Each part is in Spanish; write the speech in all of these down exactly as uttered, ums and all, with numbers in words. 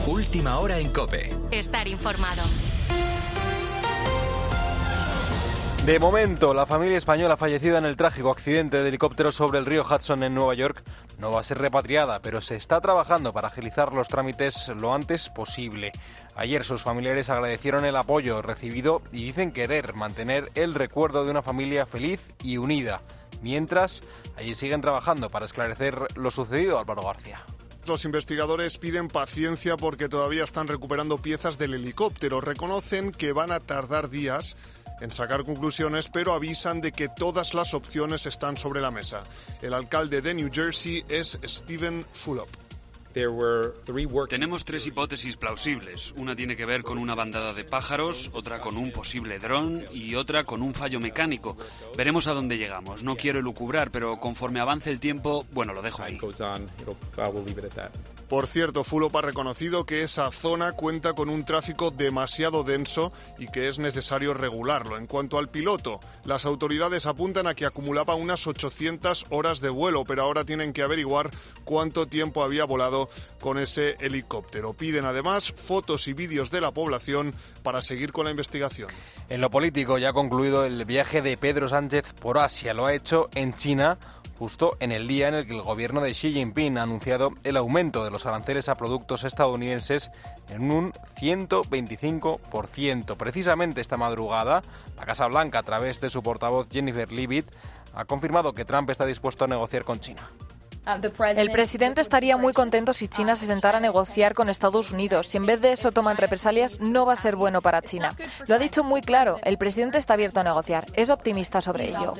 Última hora en COPE. Estar informado. De momento, la familia española fallecida en el trágico accidente de helicóptero sobre el río Hudson en Nueva York no va a ser repatriada, pero se está trabajando para agilizar los trámites lo antes posible. Ayer sus familiares agradecieron el apoyo recibido y dicen querer mantener el recuerdo de una familia feliz y unida. Mientras, allí siguen trabajando para esclarecer lo sucedido, Álvaro García. Los investigadores piden paciencia porque todavía están recuperando piezas del helicóptero. Reconocen que van a tardar días en sacar conclusiones, pero avisan de que todas las opciones están sobre la mesa. El alcalde de New Jersey es Stephen Fulop. Tenemos tres hipótesis plausibles. Una tiene que ver con una bandada de pájaros, otra con un posible dron y otra con un fallo mecánico. Veremos a dónde llegamos. No quiero elucubrar, pero conforme avance el tiempo, bueno, lo dejo ahí. Por cierto, Fulop ha reconocido que esa zona cuenta con un tráfico demasiado denso y que es necesario regularlo. En cuanto al piloto, las autoridades apuntan a que acumulaba unas ochocientas horas de vuelo, pero ahora tienen que averiguar cuánto tiempo había volado con ese helicóptero. Piden además fotos y vídeos de la población para seguir con la investigación. En lo político ya ha concluido el viaje de Pedro Sánchez por Asia. Lo ha hecho en China, justo en el día en el que el gobierno de Xi Jinping ha anunciado el aumento de los aranceles a productos estadounidenses en un ciento veinticinco por ciento. Precisamente esta madrugada, la Casa Blanca, a través de su portavoz Jennifer Leavitt, ha confirmado que Trump está dispuesto a negociar con China. El presidente estaría muy contento si China se sentara a negociar con Estados Unidos. Si en vez de eso toman represalias, no va a ser bueno para China. Lo ha dicho muy claro, el presidente está abierto a negociar. Es optimista sobre ello.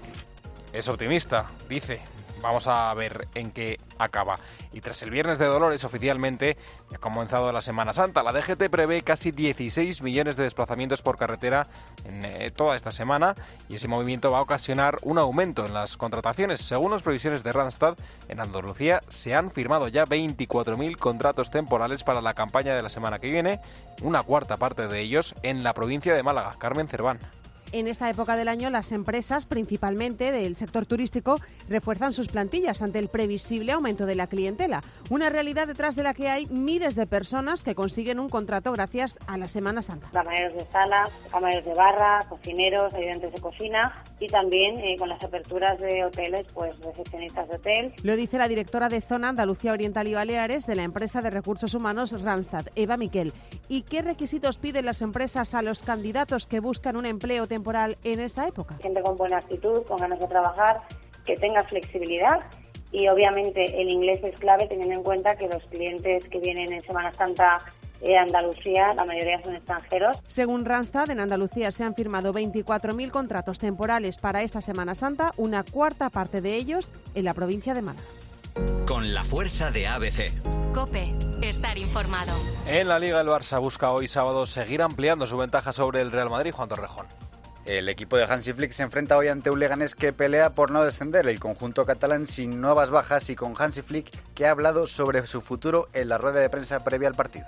Es optimista, dice. Vamos a ver en qué acaba. Y tras el Viernes de Dolores, oficialmente, ya ha comenzado la Semana Santa. La D G T prevé casi dieciséis millones de desplazamientos por carretera en eh, toda esta semana, y ese movimiento va a ocasionar un aumento en las contrataciones. Según las previsiones de Randstad, en Andalucía se han firmado ya veinticuatro mil contratos temporales para la campaña de la semana que viene, una cuarta parte de ellos en la provincia de Málaga. Carmen Cerván. En esta época del año, las empresas, principalmente del sector turístico, refuerzan sus plantillas ante el previsible aumento de la clientela. Una realidad detrás de la que hay miles de personas que consiguen un contrato gracias a la Semana Santa. Camareros de sala, camareros de barra, cocineros, ayudantes de cocina y también eh, con las aperturas de hoteles, pues recepcionistas de hotel. Lo dice la directora de Zona Andalucía Oriental y Baleares de la empresa de recursos humanos Randstad, Eva Miquel. ¿Y qué requisitos piden las empresas a los candidatos que buscan un empleo temporal temporal en esta época? Gente con buena actitud, con ganas de trabajar, que tenga flexibilidad y obviamente el inglés es clave teniendo en cuenta que los clientes que vienen en Semana Santa de Andalucía, la mayoría son extranjeros. Según Randstad, en Andalucía se han firmado veinticuatro mil contratos temporales para esta Semana Santa, una cuarta parte de ellos en la provincia de Málaga. Con la fuerza de A B C. COPE. Estar informado. En la Liga, el Barça busca hoy sábado seguir ampliando su ventaja sobre el Real Madrid. Juan Torrejón. El equipo de Hansi Flick se enfrenta hoy ante un Leganés que pelea por no descender. El conjunto catalán sin nuevas bajas y con Hansi Flick, que ha hablado sobre su futuro en la rueda de prensa previa al partido.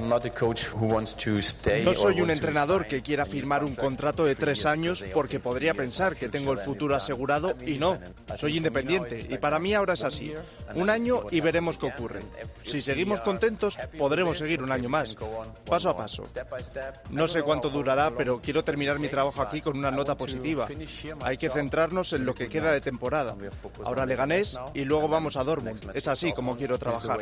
No soy un entrenador que quiera firmar un contrato de tres años porque podría pensar que tengo el futuro asegurado y no. Soy independiente y para mí ahora es así. Un año y veremos qué ocurre. Si seguimos contentos, podremos seguir un año más, paso a paso. No sé cuánto durará, pero quiero terminar mi trabajo aquí con una nota positiva. Hay que centrarnos en lo que queda de temporada. Ahora Leganés y luego vamos a Dortmund. Es así como quiero trabajar.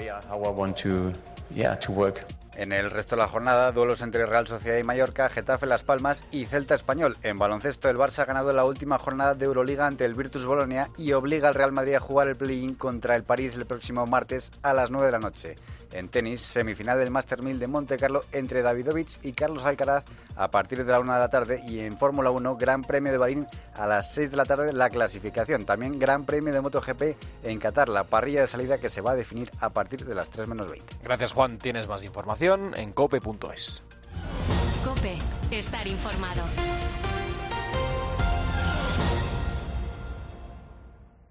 En el resto de la jornada, duelos entre Real Sociedad y Mallorca, Getafe Las Palmas y Celta Español. En baloncesto, el Barça ha ganado la última jornada de Euroliga ante el Virtus Bolonia y obliga al Real Madrid a jugar el play-in contra el París el próximo martes a las nueve de la noche. En tenis, semifinal del Master mil de Montecarlo entre Davidovich y Carlos Alcaraz a partir de la una de la tarde, y en Fórmula uno, Gran Premio de Bahrein a las seis de la tarde la clasificación. También Gran Premio de MotoGP en Qatar, la parrilla de salida que se va a definir a partir de las tres menos veinte. Gracias, Juan. Tienes más información en cope punto es. COPE. Estar informado.